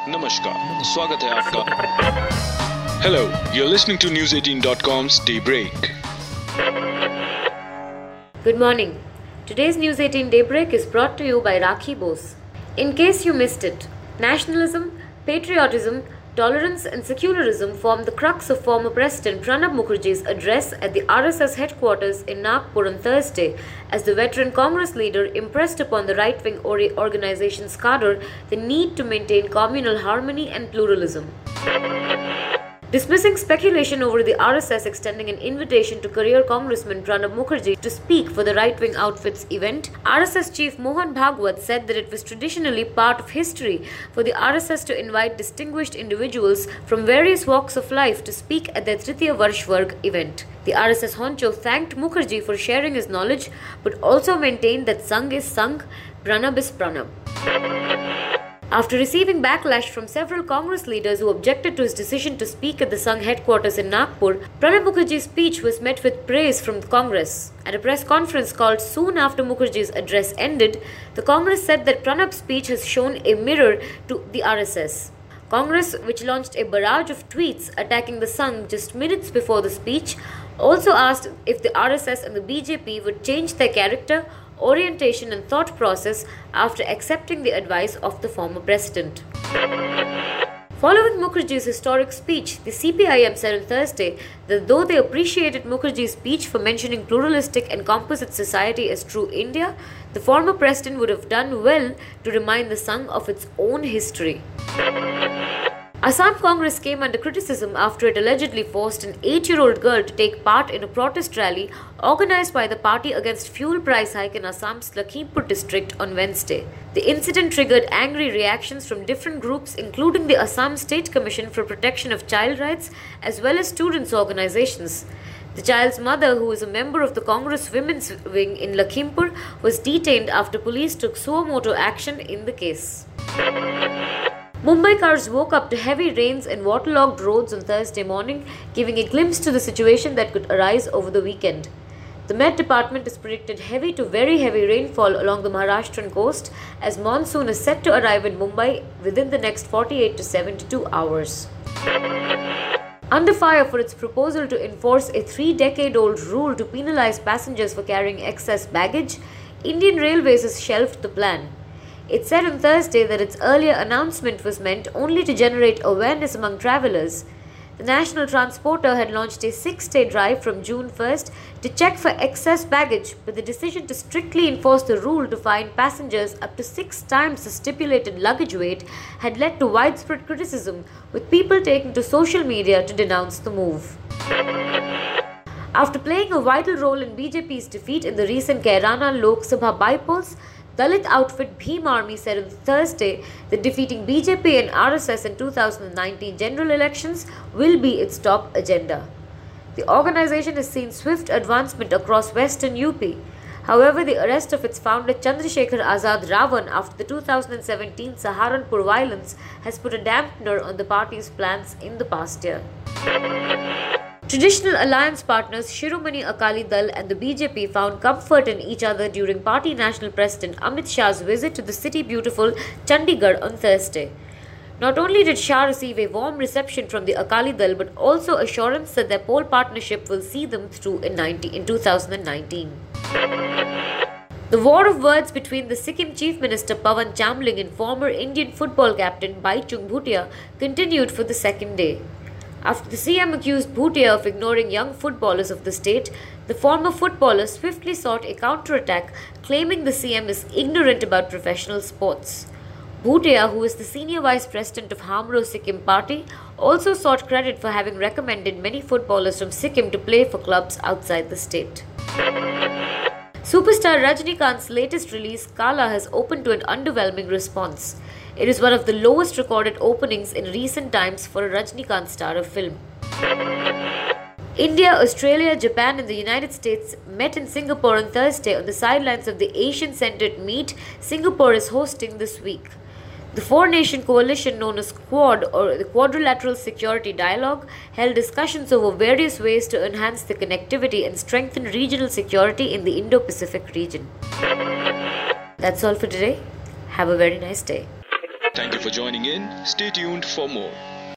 नमस्कार, स्वागत है आपका. Hello, you're listening to News18.com's Daybreak. Good morning. Today's News 18 Daybreak is brought to you by Rakhi Bose. In case you missed it, nationalism, patriotism, tolerance and secularism form the crux of former President Pranab Mukherjee's address at the RSS headquarters in Nagpur on Thursday, as the veteran Congress leader impressed upon the right-wing organization's cadre the need to maintain communal harmony and pluralism. Dismissing speculation over the RSS extending an invitation to career Congressman Pranab Mukherjee to speak for the right-wing outfit's event, RSS chief Mohan Bhagwat said that it was traditionally part of history for the RSS to invite distinguished individuals from various walks of life to speak at their Tritiya Varshvarg event. The RSS honcho thanked Mukherjee for sharing his knowledge, but also maintained that Sangh is Sangh, Pranab is Pranab. After receiving backlash from several Congress leaders who objected to his decision to speak at the Sangh headquarters in Nagpur, Pranab Mukherjee's speech was met with praise from Congress. At a press conference called soon after Mukherjee's address ended, the Congress said that Pranab's speech has shown a mirror to the RSS. Congress, which launched a barrage of tweets attacking the Sangh just minutes before the speech, also asked if the RSS and the BJP would change their character, orientation and thought process after accepting the advice of the former president. Following Mukherjee's historic speech, the CPIM said on Thursday that though they appreciated Mukherjee's speech for mentioning pluralistic and composite society as true India, the former president would have done well to remind the Sangh of its own history. Assam Congress came under criticism after it allegedly forced an 8-year-old girl to take part in a protest rally organized by the party against fuel price hike in Assam's Lakhimpur district on Wednesday. The incident triggered angry reactions from different groups, including the Assam State Commission for Protection of Child Rights as well as students' organizations. The child's mother, who is a member of the Congress Women's Wing in Lakhimpur, was detained after police took suo motu action in the case. Mumbaikars woke up to heavy rains and waterlogged roads on Thursday morning, giving a glimpse to the situation that could arise over the weekend. The Met Department has predicted heavy to very heavy rainfall along the Maharashtrian coast as monsoon is set to arrive in Mumbai within the next 48 to 72 hours. Under fire for its proposal to enforce a 3-decade-old rule to penalize passengers for carrying excess baggage, Indian Railways has shelved the plan. It said on Thursday that its earlier announcement was meant only to generate awareness among travellers. The national transporter had launched a 6-day drive from June 1st to check for excess baggage, but the decision to strictly enforce the rule to fine passengers up to 6 times the stipulated luggage weight had led to widespread criticism, with people taking to social media to denounce the move. After playing a vital role in BJP's defeat in the recent Kairana Lok Sabha by-polls, Dalit outfit Bhim Army said on Thursday that defeating BJP and RSS in 2019 general elections will be its top agenda. The organization has seen swift advancement across western UP. However, the arrest of its founder Chandrasekhar Azad Ravan after the 2017 Saharanpur violence has put a dampener on the party's plans in the past year. Traditional alliance partners Shiromani Akali Dal and the BJP found comfort in each other during party national president Amit Shah's visit to the city beautiful Chandigarh on Thursday. Not only did Shah receive a warm reception from the Akali Dal, but also assurance that their poll partnership will see them through in 2019. The war of words between the Sikkim Chief Minister Pawan Chamling and former Indian football captain Baichung Bhutia continued for the second day. After the CM accused Bhutia of ignoring young footballers of the state, the former footballer swiftly sought a counterattack, claiming the CM is ignorant about professional sports. Bhutia, who is the senior vice president of Hamro Sikkim Party, also sought credit for having recommended many footballers from Sikkim to play for clubs outside the state. Superstar Rajinikanth's latest release, Kala, has opened to an underwhelming response. It is one of the lowest recorded openings in recent times for a Rajinikanth star of film. India, Australia, Japan and the United States met in Singapore on Thursday on the sidelines of the Asian-centered meet Singapore is hosting this week. The four-nation coalition known as Quad, or the Quadrilateral Security Dialogue, held discussions over various ways to enhance the connectivity and strengthen regional security in the Indo-Pacific region. That's all for today. Have a very nice day. Thank you for joining in. Stay tuned for more.